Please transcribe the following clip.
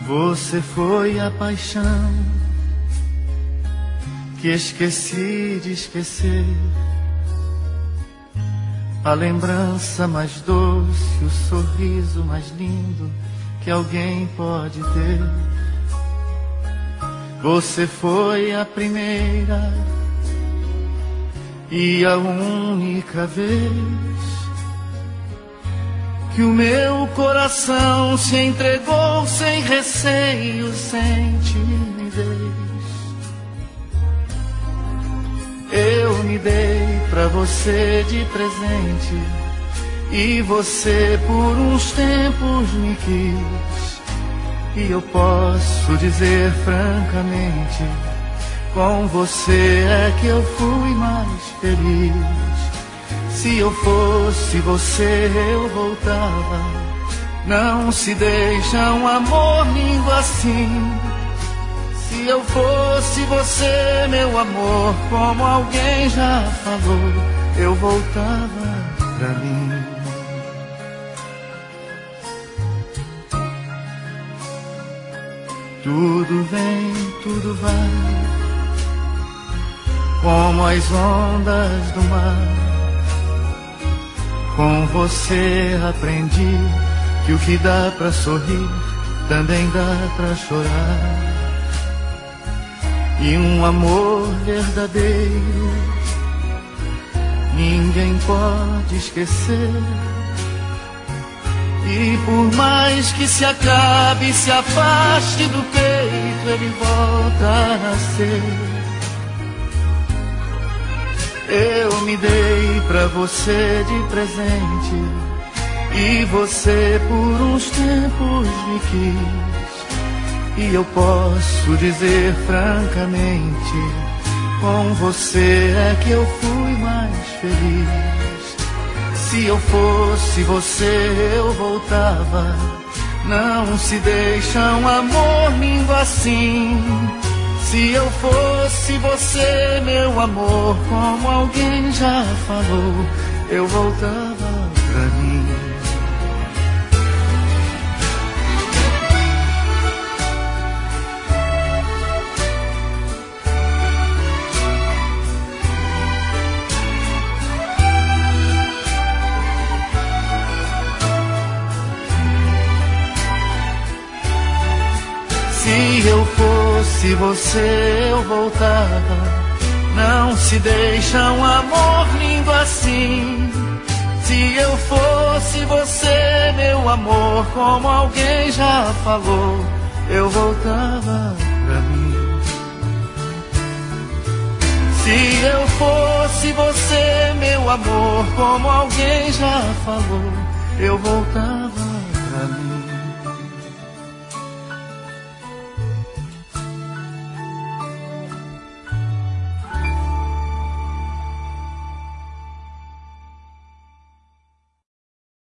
Você foi a paixão que esqueci de esquecer, a lembrança mais doce, o sorriso mais lindo que alguém pode ter. Você foi a primeira e a única vez que o meu coração se entregou sem receio, sem timidez. Eu me dei pra você de presente e você por uns tempos me quis. E eu posso dizer francamente, com você é que eu fui mais feliz. Se eu fosse você, eu voltava. Não se deixa um amor lindo assim. Se eu fosse você, meu amor, como alguém já falou, eu voltava pra mim. Tudo vem, tudo vai, como as ondas do mar. Com você aprendi que o que dá pra sorrir também dá pra chorar. E um amor verdadeiro ninguém pode esquecer. E por mais que se acabe, se afaste do peito, ele volta a ser. Eu me dei pra você de presente e você por uns tempos me quis. E eu posso dizer francamente, com você é que eu fui mais feliz. Se eu fosse você, eu voltava. Não se deixa um amor lindo assim. Se eu fosse você, meu amor, como alguém já falou, eu voltava pra mim. Se eu fosse você, eu voltava. Não se deixa um amor lindo assim. Se eu fosse você, meu amor, como alguém já falou, eu voltava pra mim. Se eu fosse você, meu amor, como alguém já falou, eu voltava pra mim.